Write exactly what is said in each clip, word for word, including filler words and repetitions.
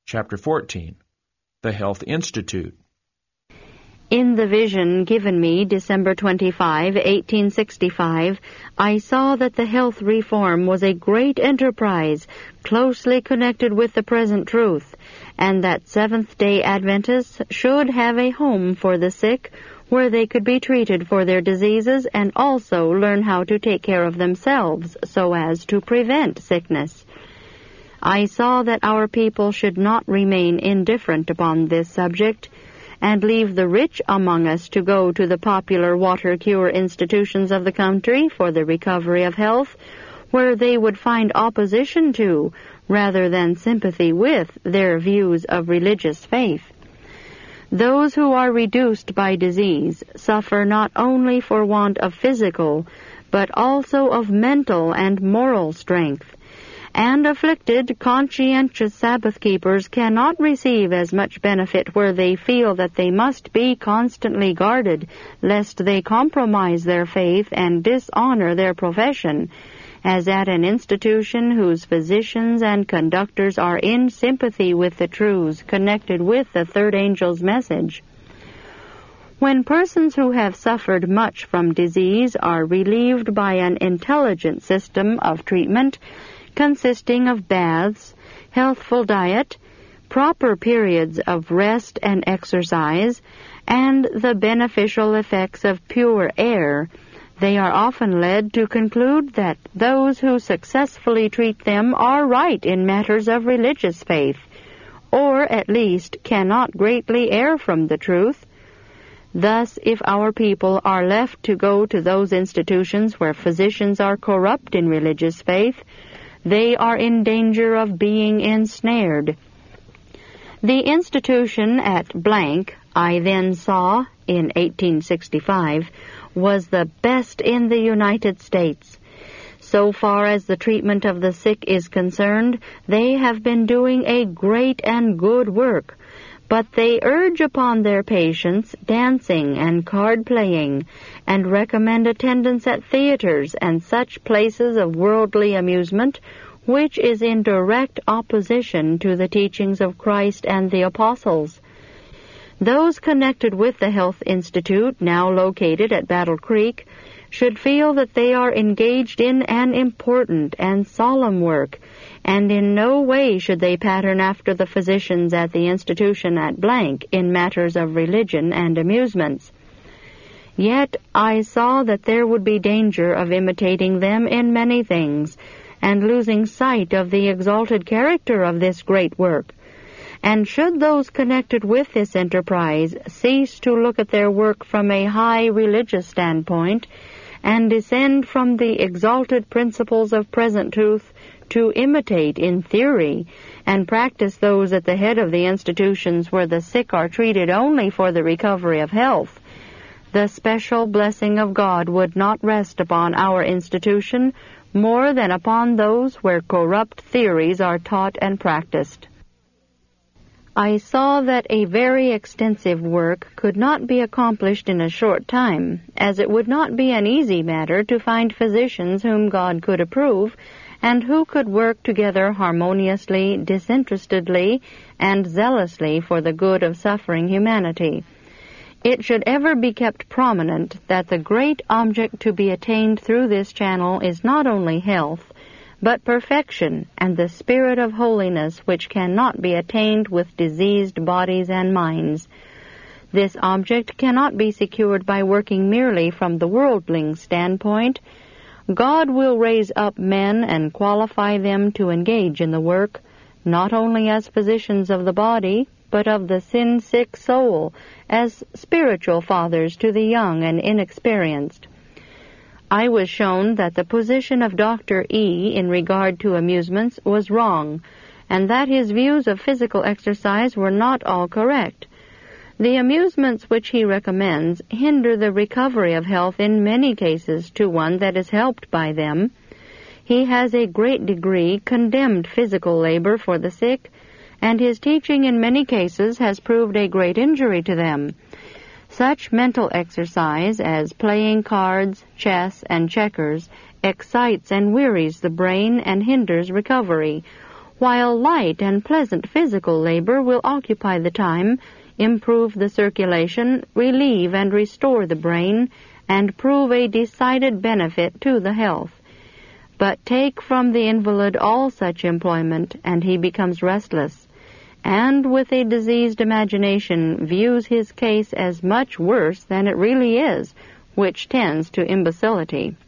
Chapter fourteen. The Health Institute. In the vision given me December twenty-fifth, eighteen sixty-five, I saw that the health reform was a great enterprise closely connected with the present truth, and that Seventh-day Adventists should have a home for the sick where they could be treated for their diseases and also learn how to take care of themselves so as to prevent sickness. I saw that our people should not remain indifferent upon this subject, and leave the rich among us to go to the popular water cure institutions of the country for the recovery of health, where they would find opposition to, rather than sympathy with, their views of religious faith. Those who are reduced by disease suffer not only for want of physical, but also of mental and moral strength. And afflicted, conscientious Sabbath-keepers cannot receive as much benefit where they feel that they must be constantly guarded, lest they compromise their faith and dishonor their profession, as at an institution whose physicians and conductors are in sympathy with the truths connected with the third angel's message. When persons who have suffered much from disease are relieved by an intelligent system of treatment, consisting of baths, healthful diet, proper periods of rest and exercise, and the beneficial effects of pure air, they are often led to conclude that those who successfully treat them are right in matters of religious faith, or at least cannot greatly err from the truth. Thus, if our people are left to go to those institutions where physicians are corrupt in religious faith, they are in danger of being ensnared. The institution at blank, I then saw, in eighteen sixty-five, was the best in the United States. So far as the treatment of the sick is concerned, they have been doing a great and good work, but they urge upon their patients dancing and card-playing, and recommend attendance at theaters and such places of worldly amusement, which is in direct opposition to the teachings of Christ and the Apostles. Those connected with the Health Institute, now located at Battle Creek, should feel that they are engaged in an important and solemn work, and in no way should they pattern after the physicians at the institution at blank in matters of religion and amusements. Yet I saw that there would be danger of imitating them in many things, and losing sight of the exalted character of this great work. And should those connected with this enterprise cease to look at their work from a high religious standpoint, and descend from the exalted principles of present truth to imitate in theory, and practice those at the head of the institutions where the sick are treated only for the recovery of health, the special blessing of God would not rest upon our institution more than upon those where corrupt theories are taught and practiced. I saw that a very extensive work could not be accomplished in a short time, as it would not be an easy matter to find physicians whom God could approve, and who could work together harmoniously, disinterestedly, and zealously for the good of suffering humanity. It should ever be kept prominent that the great object to be attained through this channel is not only health, but perfection and the spirit of holiness which cannot be attained with diseased bodies and minds. This object cannot be secured by working merely from the worldling standpoint. God will raise up men and qualify them to engage in the work, not only as physicians of the body, but of the sin-sick soul, as spiritual fathers to the young and inexperienced. I was shown that the position of Doctor E in regard to amusements was wrong, and that his views of physical exercise were not all correct. The amusements which he recommends hinder the recovery of health in many cases to one that is helped by them. He has a great degree condemned physical labor for the sick, and his teaching in many cases has proved a great injury to them. Such mental exercise as playing cards, chess, and checkers excites and wearies the brain and hinders recovery, while light and pleasant physical labor will occupy the time, improve the circulation, relieve and restore the brain, and prove a decided benefit to the health. But take from the invalid all such employment, and he becomes restless, and with a diseased imagination views his case as much worse than it really is, which tends to imbecility.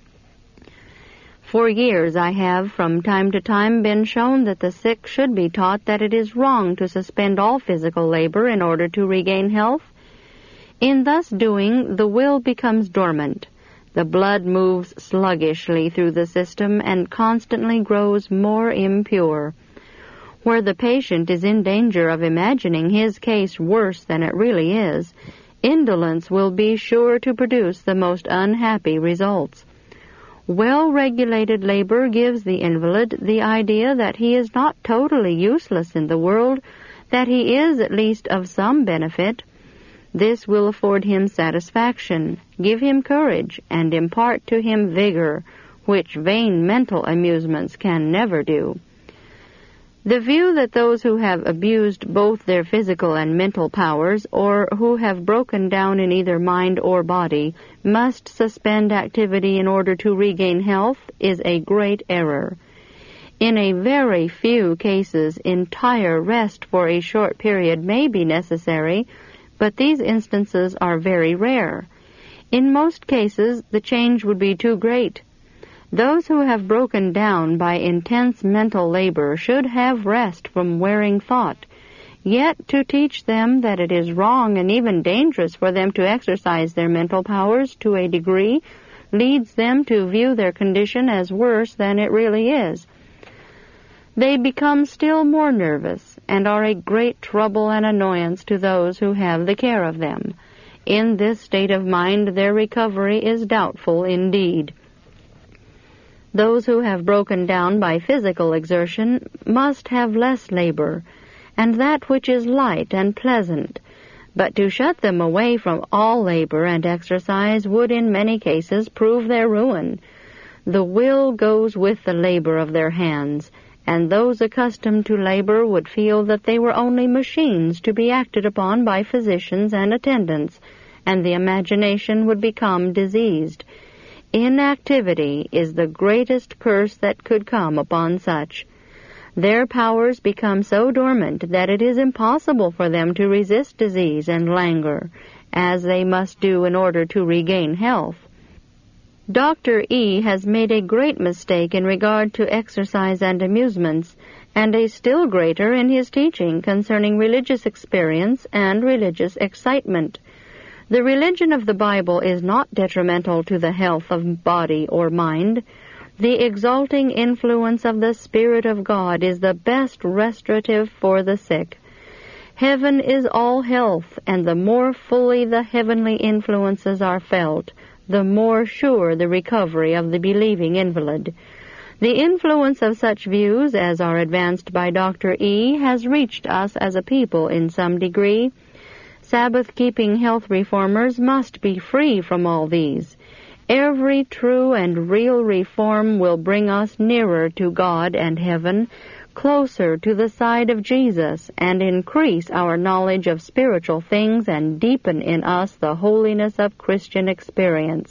For years I have, from time to time, been shown that the sick should be taught that it is wrong to suspend all physical labor in order to regain health. In thus doing, the will becomes dormant. The blood moves sluggishly through the system and constantly grows more impure. Where the patient is in danger of imagining his case worse than it really is, indolence will be sure to produce the most unhappy results. Well-regulated labor gives the invalid the idea that he is not totally useless in the world, that he is at least of some benefit. This will afford him satisfaction, give him courage, and impart to him vigor, which vain mental amusements can never do. The view that those who have abused both their physical and mental powers, or who have broken down in either mind or body, must suspend activity in order to regain health is a great error. In a very few cases, entire rest for a short period may be necessary, but these instances are very rare. In most cases, the change would be too great. Those who have broken down by intense mental labor should have rest from wearing thought. Yet to teach them that it is wrong and even dangerous for them to exercise their mental powers to a degree leads them to view their condition as worse than it really is. They become still more nervous and are a great trouble and annoyance to those who have the care of them. In this state of mind, their recovery is doubtful indeed. Those who have broken down by physical exertion must have less labor, and that which is light and pleasant. But to shut them away from all labor and exercise would in many cases prove their ruin. The will goes with the labor of their hands, and those accustomed to labor would feel that they were only machines to be acted upon by physicians and attendants, and the imagination would become diseased. Inactivity is the greatest curse that could come upon such. Their powers become so dormant that it is impossible for them to resist disease and languor, as they must do in order to regain health. Doctor E. has made a great mistake in regard to exercise and amusements, and a still greater in his teaching concerning religious experience and religious excitement. The religion of the Bible is not detrimental to the health of body or mind. The exalting influence of the Spirit of God is the best restorative for the sick. Heaven is all health, and the more fully the heavenly influences are felt, the more sure the recovery of the believing invalid. The influence of such views as are advanced by Doctor E. has reached us as a people in some degree. Sabbath-keeping health reformers must be free from all these. Every true and real reform will bring us nearer to God and heaven, closer to the side of Jesus, and increase our knowledge of spiritual things and deepen in us the holiness of Christian experience.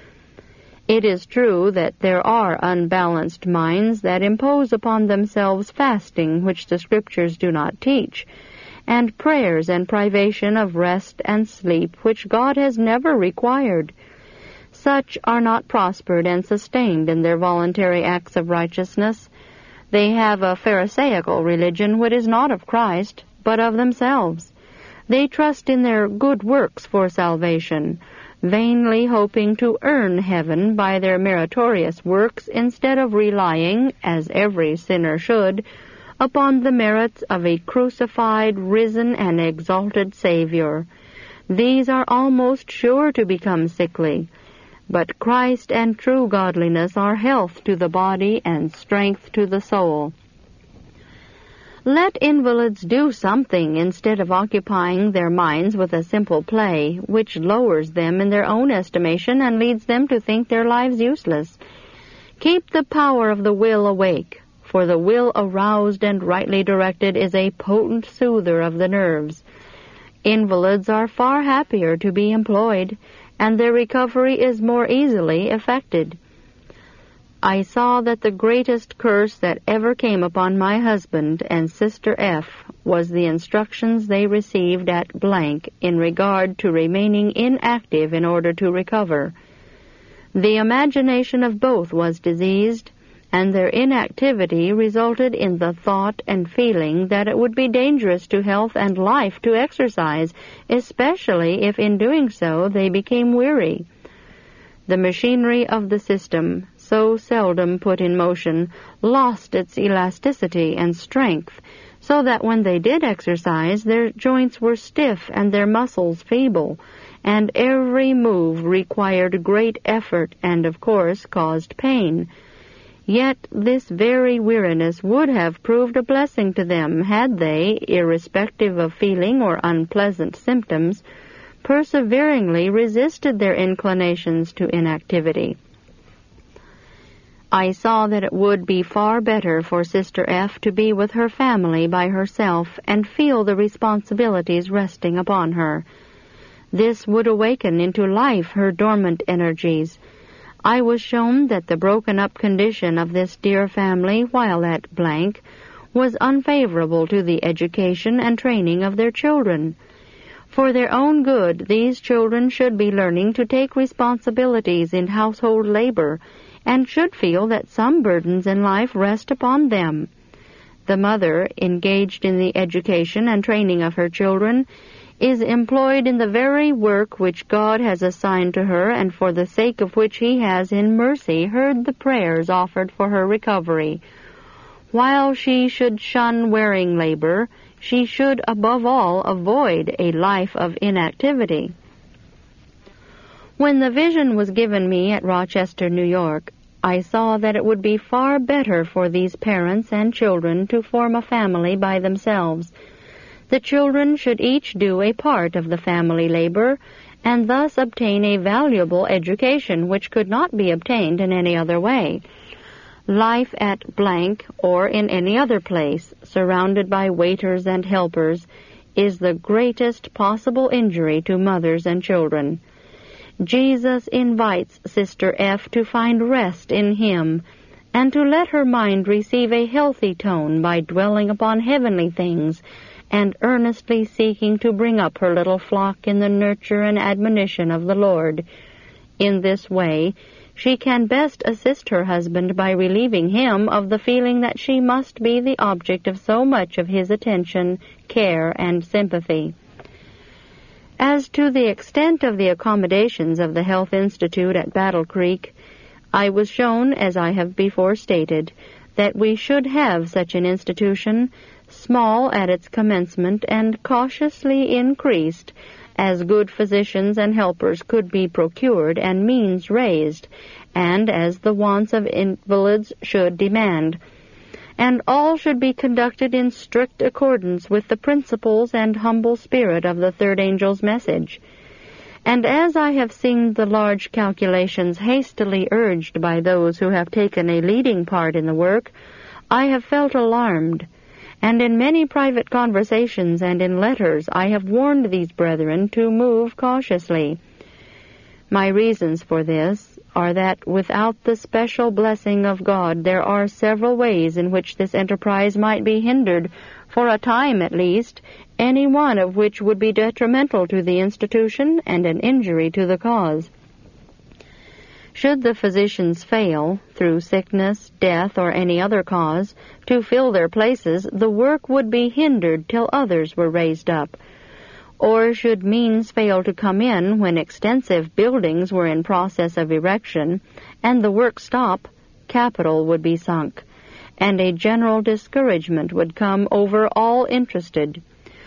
It is true that there are unbalanced minds that impose upon themselves fasting which the Scriptures do not teach, and prayers and privation of rest and sleep which God has never required. Such are not prospered and sustained in their voluntary acts of righteousness. They have a pharisaical religion which is not of Christ, but of themselves. They trust in their good works for salvation, vainly hoping to earn heaven by their meritorious works instead of relying, as every sinner should, upon the merits of a crucified, risen, and exalted Savior. These are almost sure to become sickly, but Christ and true godliness are health to the body and strength to the soul. Let invalids do something instead of occupying their minds with a simple play, which lowers them in their own estimation and leads them to think their lives useless. Keep the power of the will awake, for the will aroused and rightly directed is a potent soother of the nerves. Invalids are far happier to be employed, and their recovery is more easily effected. I saw that the greatest curse that ever came upon my husband and Sister F was the instructions they received at blank in regard to remaining inactive in order to recover. The imagination of both was diseased, and their inactivity resulted in the thought and feeling that it would be dangerous to health and life to exercise, especially if in doing so they became weary. The machinery of the system, so seldom put in motion, lost its elasticity and strength, so that when they did exercise, their joints were stiff and their muscles feeble, and every move required great effort and, of course, caused pain. Yet this very weariness would have proved a blessing to them had they, irrespective of feeling or unpleasant symptoms, perseveringly resisted their inclinations to inactivity. I saw that it would be far better for Sister F to be with her family by herself and feel the responsibilities resting upon her. This would awaken into life her dormant energies. I was shown that the broken-up condition of this dear family while at blank was unfavorable to the education and training of their children. For their own good, these children should be learning to take responsibilities in household labor, and should feel that some burdens in life rest upon them. The mother, engaged in the education and training of her children, is employed in the very work which God has assigned to her, and for the sake of which He has in mercy heard the prayers offered for her recovery. While she should shun wearing labor, she should above all avoid a life of inactivity. When the vision was given me at Rochester, New York, I saw that it would be far better for these parents and children to form a family by themselves. The children should each do a part of the family labor, and thus obtain a valuable education which could not be obtained in any other way. Life at blank, or in any other place, surrounded by waiters and helpers, is the greatest possible injury to mothers and children. Jesus invites Sister F to find rest in Him, and to let her mind receive a healthy tone by dwelling upon heavenly things, and earnestly seeking to bring up her little flock in the nurture and admonition of the Lord. In this way, she can best assist her husband by relieving him of the feeling that she must be the object of so much of his attention, care, and sympathy. As to the extent of the accommodations of the Health Institute at Battle Creek, I was shown, as I have before stated, that we should have such an institution, small at its commencement and cautiously increased, as good physicians and helpers could be procured and means raised, and as the wants of invalids should demand. And all should be conducted in strict accordance with the principles and humble spirit of the third angel's message. And as I have seen the large calculations hastily urged by those who have taken a leading part in the work, I have felt alarmed, and in many private conversations and in letters I have warned these brethren to move cautiously. My reasons for this are that without the special blessing of God there are several ways in which this enterprise might be hindered, for a time at least, any one of which would be detrimental to the institution and an injury to the cause. Should the physicians fail, through sickness, death, or any other cause, to fill their places, the work would be hindered till others were raised up. Or should means fail to come in when extensive buildings were in process of erection, and the work stop, capital would be sunk, and a general discouragement would come over all interested.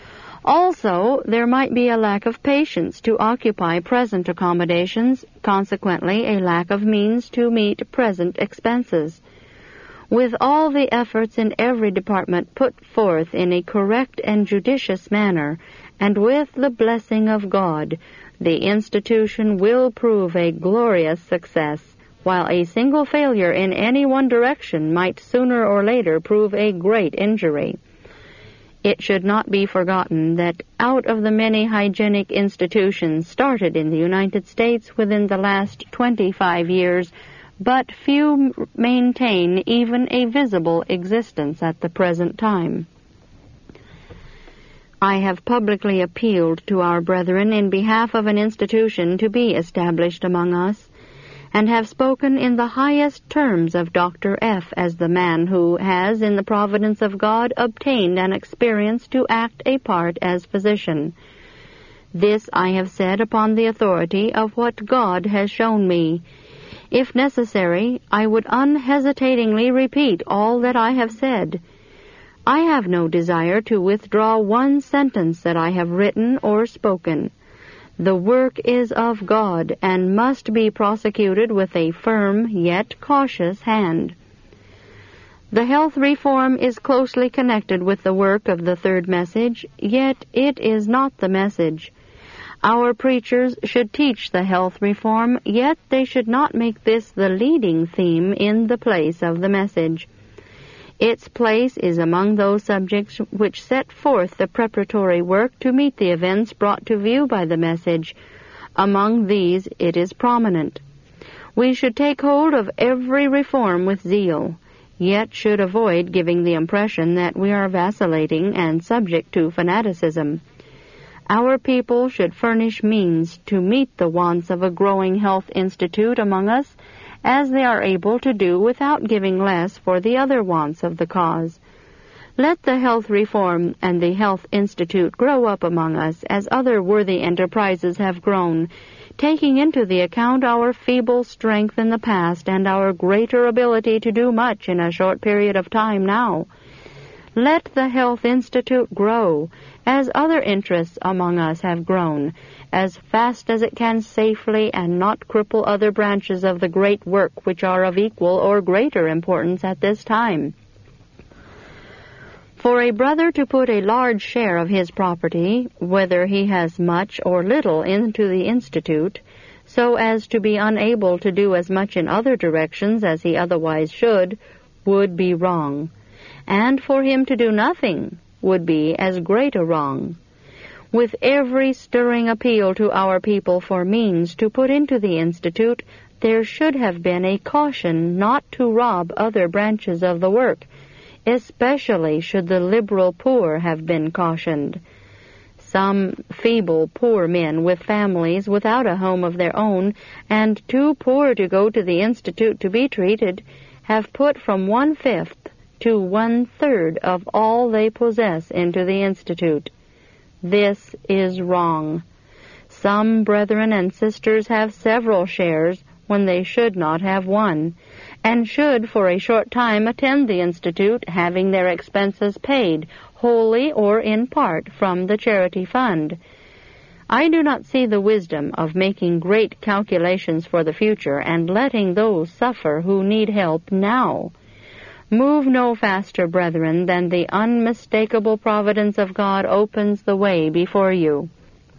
Also, there might be a lack of patience to occupy present accommodations, consequently a lack of means to meet present expenses. With all the efforts in every department put forth in a correct and judicious manner, and with the blessing of God, the institution will prove a glorious success, while a single failure in any one direction might sooner or later prove a great injury. It should not be forgotten that out of the many hygienic institutions started in the United States within the last twenty-five years, but few maintain even a visible existence at the present time. I have publicly appealed to our brethren in behalf of an institution to be established among us, and have spoken in the highest terms of Doctor F. as the man who has, in the providence of God, obtained an experience to act a part as physician. This I have said upon the authority of what God has shown me. If necessary, I would unhesitatingly repeat all that I have said. I have no desire to withdraw one sentence that I have written or spoken. The work is of God and must be prosecuted with a firm yet cautious hand. The health reform is closely connected with the work of the third message, yet it is not the message. Our preachers should teach the health reform, yet they should not make this the leading theme in the place of the message. Its place is among those subjects which set forth the preparatory work to meet the events brought to view by the message. Among these it is prominent. We should take hold of every reform with zeal, yet should avoid giving the impression that we are vacillating and subject to fanaticism. Our people should furnish means to meet the wants of a growing health institute among us, as they are able to do without giving less for the other wants of the cause. Let the health reform and the health institute grow up among us as other worthy enterprises have grown, taking into the account our feeble strength in the past and our greater ability to do much in a short period of time now. Let the health institute grow as other interests among us have grown, as fast as it can safely, and not cripple other branches of the great work which are of equal or greater importance at this time. For a brother to put a large share of his property, whether he has much or little, into the institute, so as to be unable to do as much in other directions as he otherwise should, would be wrong, and for him to do nothing would be as great a wrong. With every stirring appeal to our people for means to put into the institute, there should have been a caution not to rob other branches of the work. Especially should the liberal poor have been cautioned. Some feeble poor men with families without a home of their own, and too poor to go to the institute to be treated, have put from one-fifth to one-third of all they possess into the institute. This is wrong. Some brethren and sisters have several shares when they should not have one, and should for a short time attend the institute, having their expenses paid, wholly or in part, from the charity fund. I do not see the wisdom of making great calculations for the future and letting those suffer who need help now. Move no faster, brethren, than the unmistakable providence of God opens the way before you.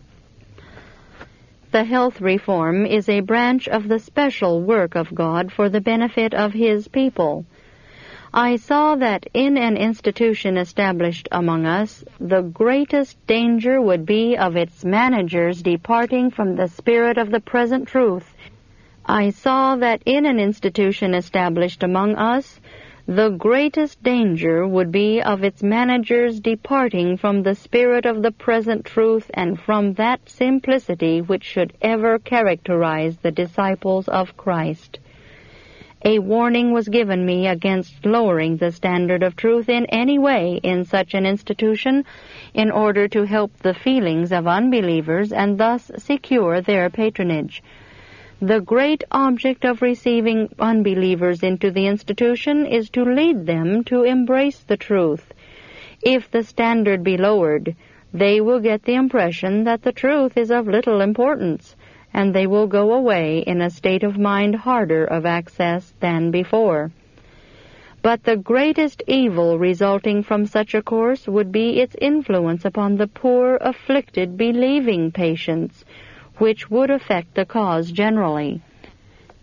The health reform is a branch of the special work of God for the benefit of His people. I saw that in an institution established among us, the greatest danger would be of its managers departing from the spirit of the present truth. I saw that in an institution established among us, the greatest danger would be of its managers departing from the spirit of the present truth and from that simplicity which should ever characterize the disciples of Christ. A warning was given me against lowering the standard of truth in any way in such an institution in order to help the feelings of unbelievers and thus secure their patronage. The great object of receiving unbelievers into the institution is to lead them to embrace the truth. If the standard be lowered, they will get the impression that the truth is of little importance, and they will go away in a state of mind harder of access than before. But the greatest evil resulting from such a course would be its influence upon the poor, afflicted, believing patients, which would affect the cause generally.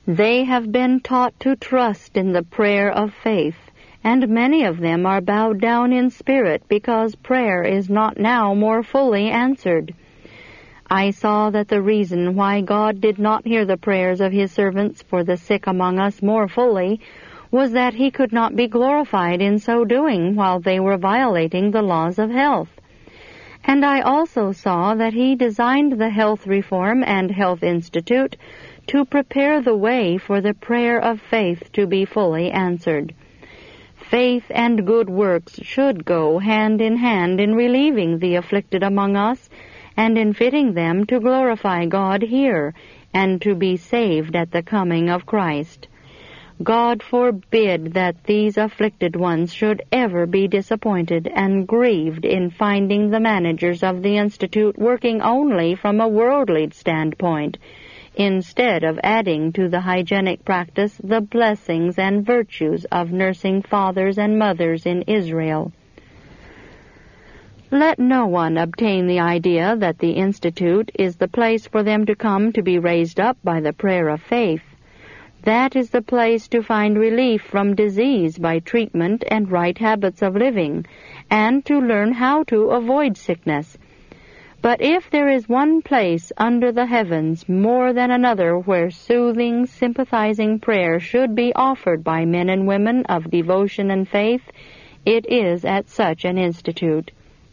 They have been taught to trust in the prayer of faith, and many of them are bowed down in spirit because prayer is not now more fully answered. I saw that the reason why God did not hear the prayers of his servants for the sick among us more fully was that he could not be glorified in so doing while they were violating the laws of health. And I also saw that he designed the Health Reform and Health Institute to prepare the way for the prayer of faith to be fully answered. Faith and good works should go hand in hand in relieving the afflicted among us and in fitting them to glorify God here and to be saved at the coming of Christ. God forbid that these afflicted ones should ever be disappointed and grieved in finding the managers of the Institute working only from a worldly standpoint, instead of adding to the hygienic practice the blessings and virtues of nursing fathers and mothers in Israel. Let no one obtain the idea that the Institute is the place for them to come to be raised up by the prayer of faith. That is the place to find relief from disease by treatment and right habits of living, and to learn how to avoid sickness. But if there is one place under the heavens more than another where soothing, sympathizing prayer should be offered by men and women of devotion and faith, it is at such an institute.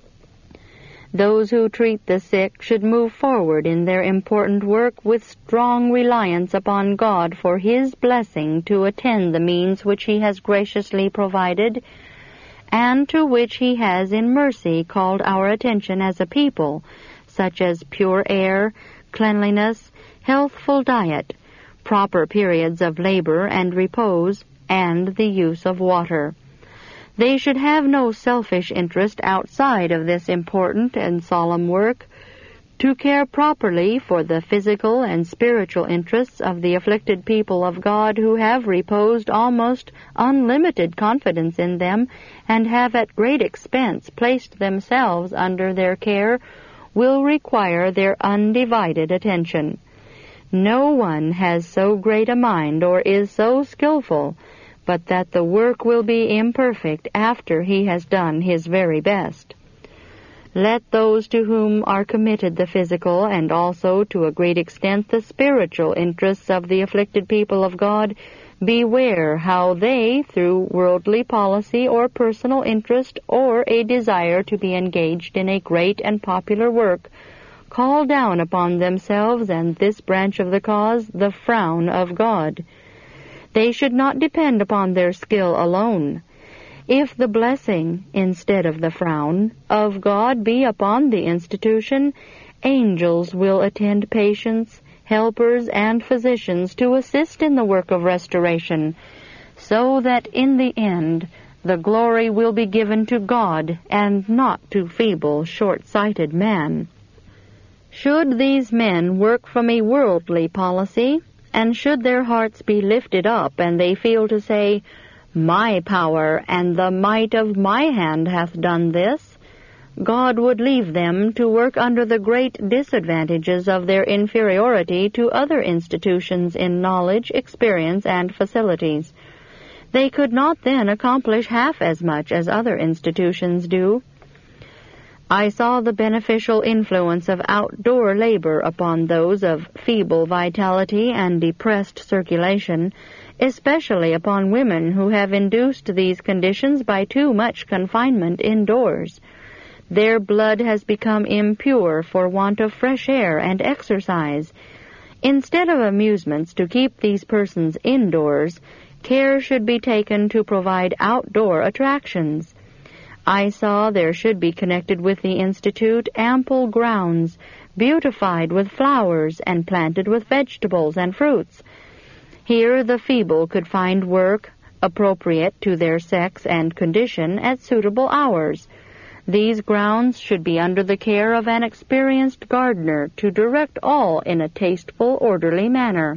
Those who treat the sick should move forward in their important work with strong reliance upon God for his blessing to attend the means which he has graciously provided, and to which he has in mercy called our attention as a people, such as pure air, cleanliness, healthful diet, proper periods of labor and repose, and the use of water. They should have no selfish interest outside of this important and solemn work, to care properly for the physical and spiritual interests of the afflicted people of God who have reposed almost unlimited confidence in them and have at great expense placed themselves under their care, will require their undivided attention. No one has so great a mind or is so skillful, but that the work will be imperfect after he has done his very best. Let those to whom are committed the physical and also to a great extent the spiritual interests of the afflicted people of God beware how they, through worldly policy or personal interest or a desire to be engaged in a great and popular work, call down upon themselves and this branch of the cause the frown of God. They should not depend upon their skill alone. If the blessing, instead of the frown, of God be upon the institution, angels will attend patients, helpers, and physicians to assist in the work of restoration, so that in the end the glory will be given to God and not to feeble, short-sighted man. Should these men work from a worldly policy, and should their hearts be lifted up, and they feel to say, "My power and the might of my hand hath done this," God would leave them to work under the great disadvantages of their inferiority to other institutions in knowledge, experience, and facilities. They could not then accomplish half as much as other institutions do. I saw the beneficial influence of outdoor labor upon those of feeble vitality and depressed circulation, especially upon women who have induced these conditions by too much confinement indoors. Their blood has become impure for want of fresh air and exercise. Instead of amusements to keep these persons indoors, care should be taken to provide outdoor attractions. I saw there should be connected with the Institute ample grounds, beautified with flowers and planted with vegetables and fruits. Here the feeble could find work appropriate to their sex and condition at suitable hours. These grounds should be under the care of an experienced gardener to direct all in a tasteful, orderly manner.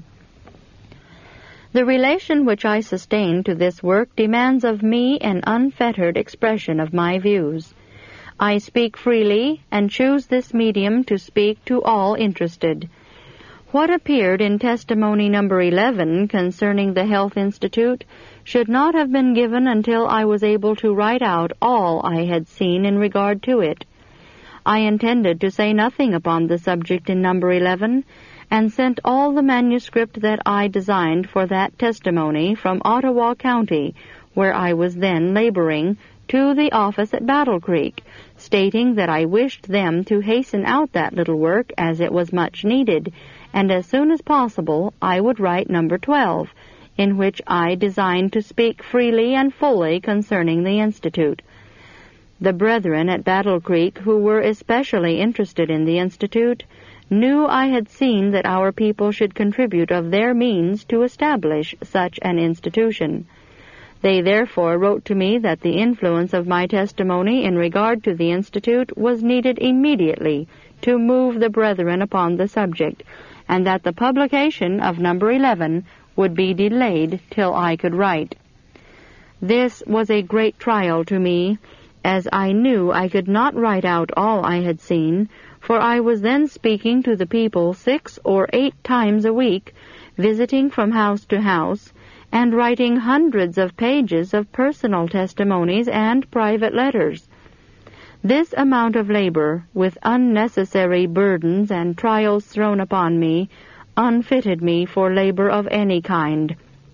The relation which I sustain to this work demands of me an unfettered expression of my views. I speak freely and choose this medium to speak to all interested. What appeared in testimony number eleven concerning the Health Institute should not have been given until I was able to write out all I had seen in regard to it. I intended to say nothing upon the subject in number eleven, and sent all the manuscript that I designed for that testimony from Ottawa County, where I was then laboring, to the office at Battle Creek, stating that I wished them to hasten out that little work as it was much needed, and as soon as possible I would write number twelve, in which I designed to speak freely and fully concerning the Institute. The brethren at Battle Creek, who were especially interested in the Institute, knew I had seen that our people should contribute of their means to establish such an institution. They therefore wrote to me that the influence of my testimony in regard to the Institute was needed immediately to move the brethren upon the subject, and that the publication of number eleven would be delayed till I could write. This was a great trial to me, as I knew I could not write out all I had seen, for I was then speaking to the people six or eight times a week, visiting from house to house, and writing hundreds of pages of personal testimonies and private letters. This amount of labor, with unnecessary burdens and trials thrown upon me, unfitted me for labor of any kind.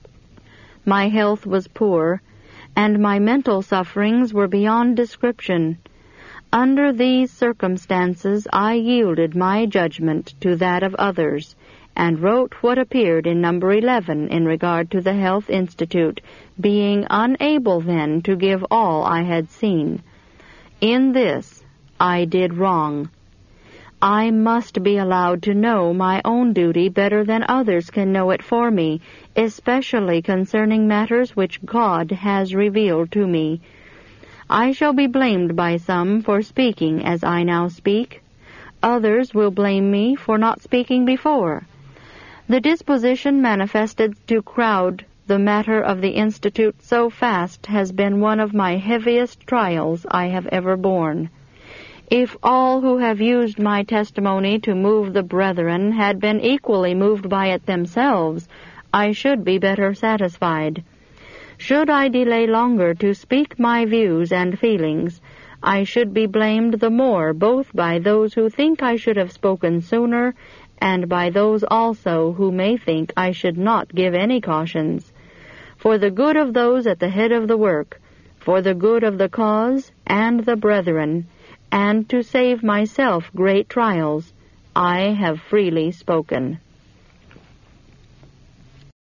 My health was poor, and my mental sufferings were beyond description. Under these circumstances I yielded my judgment to that of others, and wrote what appeared in number eleven in regard to the Health Institute, being unable then to give all I had seen. In this I did wrong. I must be allowed to know my own duty better than others can know it for me, especially concerning matters which God has revealed to me. I shall be blamed by some for speaking as I now speak. Others will blame me for not speaking before. The disposition manifested to crowd the matter of the Institute so fast has been one of my heaviest trials I have ever borne. If all who have used my testimony to move the brethren had been equally moved by it themselves, I should be better satisfied. Should I delay longer to speak my views and feelings, I should be blamed the more both by those who think I should have spoken sooner, and by those also who may think I should not give any cautions. For the good of those at the head of the work, for the good of the cause and the brethren, and to save myself great trials, I have freely spoken.